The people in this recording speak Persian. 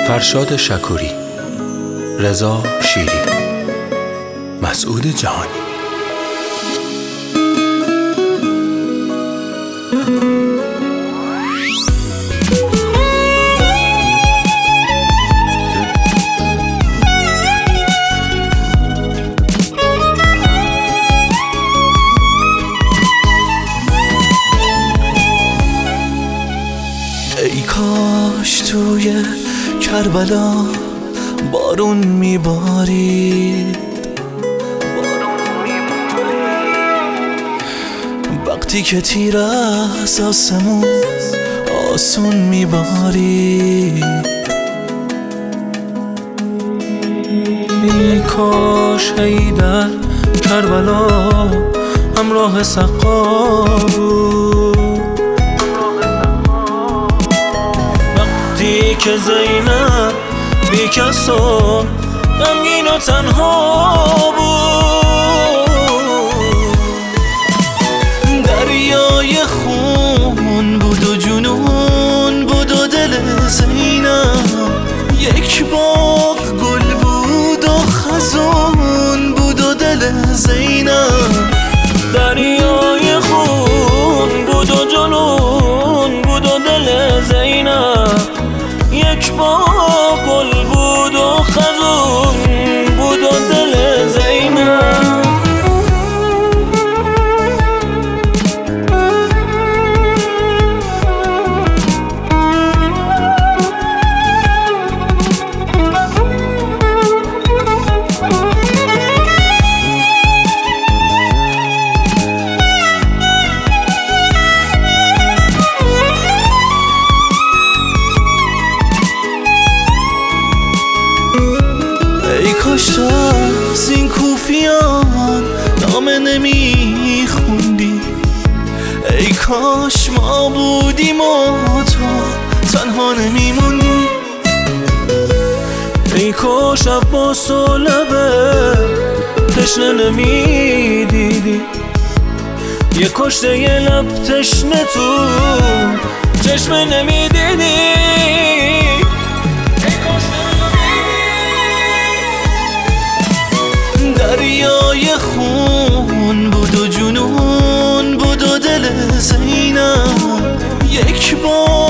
فرشاد شکوری، رضا شیری، مسعود جهانی. ای کاش توی کربلا بارون میبارید، وقتی که تیر از آسمون آسون میبارید. ای کاش در کربلا همراه سقا بود، وقتی که زینب بی کس و غمگین و تنها بود. دریای خون بود و جنون بود و دل زینب یک باغ گل بود و خزون بود و دل زینب. دریای خون بود و جنون بود و دل زینب یک باغ گل بود و خزون بود و دل زینب. ای کاش تو از این کوفیان نامه نمیخوندی، ای کاش ما بودیم و تو تنها نمیموندی. ای کاش عباس و لبه تشنه نمیدیدی، یه کشته یه لب تشنه تو چشمه نمیدیدی. دریای خون بود و جنون بود و دل زینب یک بار